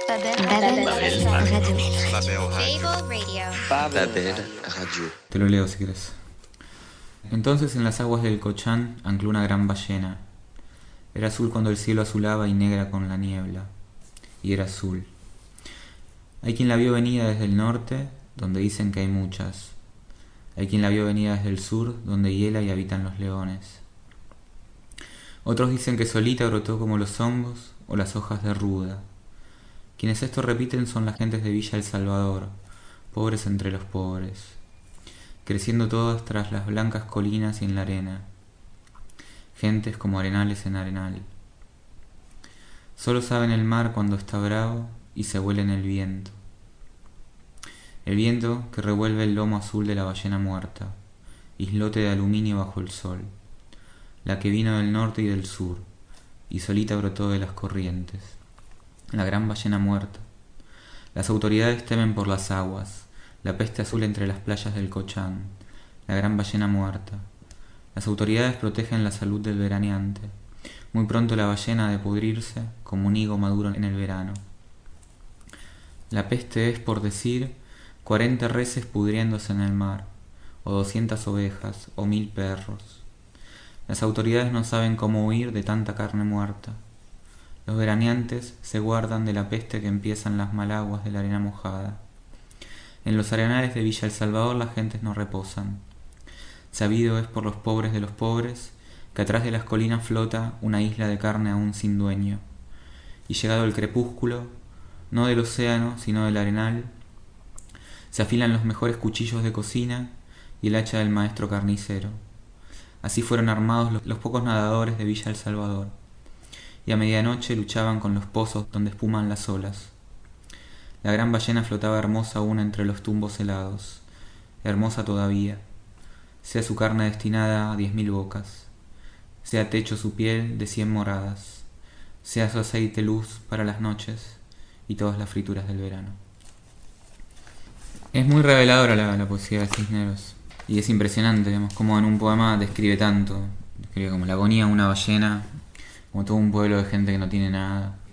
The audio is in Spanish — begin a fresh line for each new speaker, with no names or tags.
Babel Radio.
Te lo leo si querés. Entonces en las aguas del Cochán ancló una gran ballena. Era azul cuando el cielo azulaba y negra con la niebla. Y era azul. Hay quien la vio venida desde el norte, donde dicen que hay muchas. Hay quien la vio venida desde el sur, donde hiela y habitan los leones. Otros dicen que solita brotó como los hongos o las hojas de ruda. Quienes esto repiten son las gentes de Villa El Salvador, pobres entre los pobres, creciendo todas tras las blancas colinas y en la arena, gentes como arenales en arenal. Solo saben el mar cuando está bravo y se huele en el viento que revuelve el lomo azul de la ballena muerta, islote de aluminio bajo el sol, la que vino del norte y del sur, y solita brotó de las corrientes, la gran ballena muerta. Las autoridades temen por las aguas, la peste azul entre las playas del Cochán, la gran ballena muerta. Las autoridades protegen la salud del veraneante. Muy pronto la ballena ha de pudrirse como un higo maduro en el verano. La peste es, por decir, 40 reses pudriéndose en el mar, o 200 ovejas, o 1000 perros. Las autoridades no saben cómo huir de tanta carne muerta. Los veraneantes se guardan de la peste que empieza en las malaguas de la arena mojada. En los arenales de Villa El Salvador las gentes no reposan. Sabido es por los pobres de los pobres que atrás de las colinas flota una isla de carne aún sin dueño. Y llegado el crepúsculo, no del océano sino del arenal, se afilan los mejores cuchillos de cocina y el hacha del maestro carnicero. Así fueron armados los pocos nadadores de Villa El Salvador, y a medianoche luchaban con los pozos donde espuman las olas. La gran ballena flotaba hermosa aún entre los tumbos helados, hermosa todavía, sea su carne destinada a 10.000 bocas, sea techo su piel de 100 moradas, sea su aceite luz para las noches y todas las frituras del verano. Es muy reveladora la poesía de Cisneros, y es impresionante, digamos, cómo en un poema describe tanto. Describe como la agonía de una ballena, como todo un pueblo de gente que no tiene nada,